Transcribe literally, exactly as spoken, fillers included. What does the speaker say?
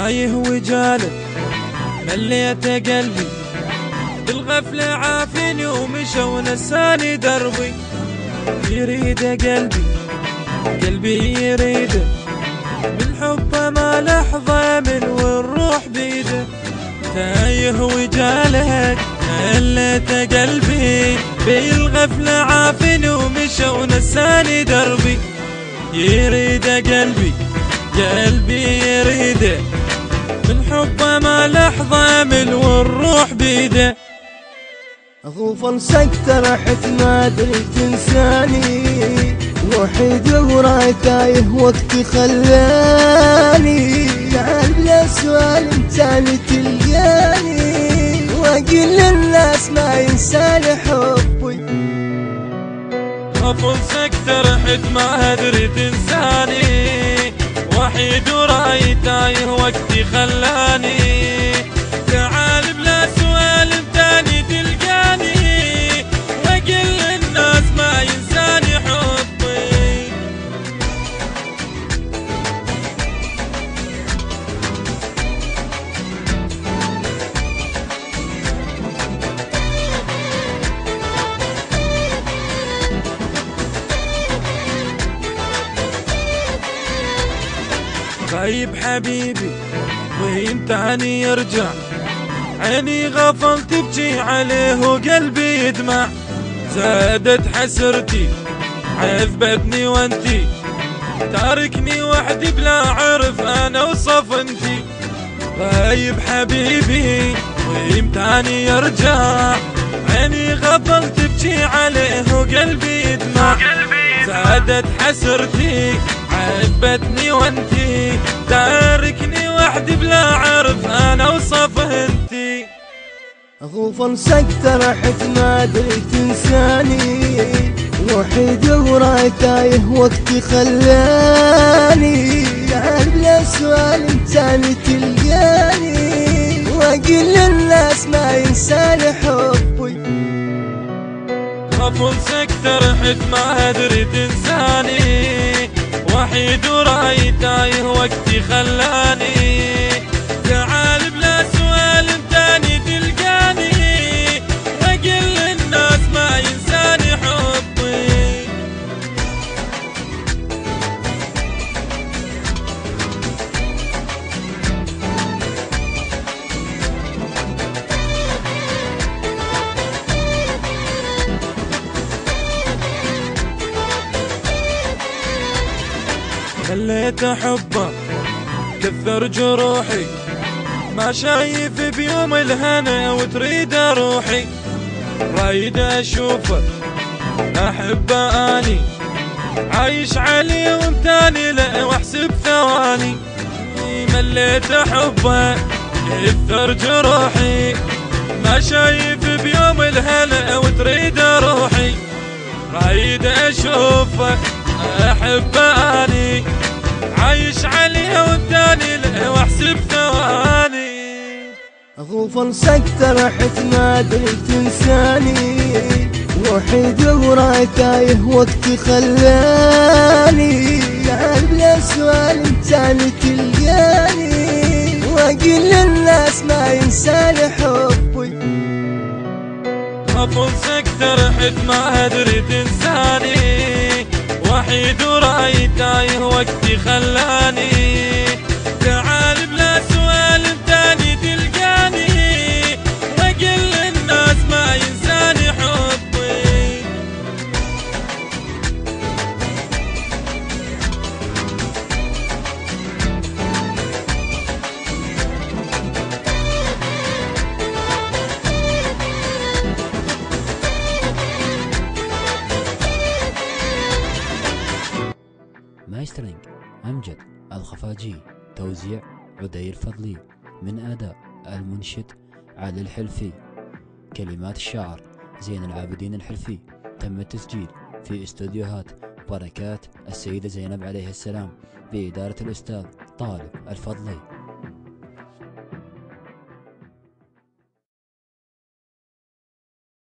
تايه وجالد مليت قلبي بالغفلة عافني ومشى ونساني دربي. يريد قلبي قلبي يريده من حبه ما لحظة من والروح بيده. تايه وجالد مليت قلبي بالغفلة عافني ومشى ونساني دربي. يريد قلبي قلبي يريده من حبه ما لحظة مل والروح بيده. غوفا سكتة رحت ما ادري تنساني، وحيد وراي تايه وقتي خلاني. تعال بلا سؤال انتاني تلقاني، واقول للناس ما ينساني حبي. غوفا سكتة رحت ما ادري تنساني، وحيد وراي تايه وقتي خلاني. تعال بلا سؤال انتاني تلقاني، واقول للناس ما ينساني حبي. غايب حبيبي ويمتعني يرجع، عيني غفلت تبكي عليه وقلبي يدمع. زادت حسرتي عذبتني وانتي، تاركني وحدي بلا عرف انا وصف انتي. غايب حبيبي ويمتعني يرجع، عيني غفلت تبكي عليه وقلبي يدمع. زادت حسرتي عذبتني وانتي، تاركني وحدي بلا عرف انا وصف انتي. غوفا سكتة رحت ما ادري تنساني، وحيد وراي تايه وقتي خلاني. تعال بلا سؤال انتاني تلقاني، واقول للناس ما ينساني حبي. غفل سكتة رحت ما ادري تنساني، وحيد وراي تايه وقتي خلاني. تعال بلا سؤال انتاني تلقاني، واقول للناس ما ينساني حبي. خليت احبه كثر جروحي، ما شايف بيوم الهنا وتريد روحي. رايد اشوفه احبه اني، عايش عليه وامتاني له واحسب ثواني. مليت احبه كثر جروحي، ما شايف بيوم الهنا وتريد روحي. رايد اشوفه احبه اني، عايش عليها وامتاني له واحسب ثواني. غوفا سكتة رحت ما ادري تنساني، وحيد وراي تايه وقتي خلاني. تعال بلا سؤال انتاني تلقاني، واقول للناس ما ينساني حبي. غفل سكتة رحت ما ادري تنساني، وحيد وراي تايه وقتي خلاني. تعال بلا سؤال انتاني تلقاني، واقول للناس ما ينساني حبي. مايسترينج أمجد الخفاجي، توزيع عدي الفضلي، من أداء المنشد علي الحلفي، كلمات الشاعر زين العابدين الحلفي. تم التسجيل في استوديوهات بركات السيدة زينب عليه السلام بإدارة الأستاذ طالب الفضلي.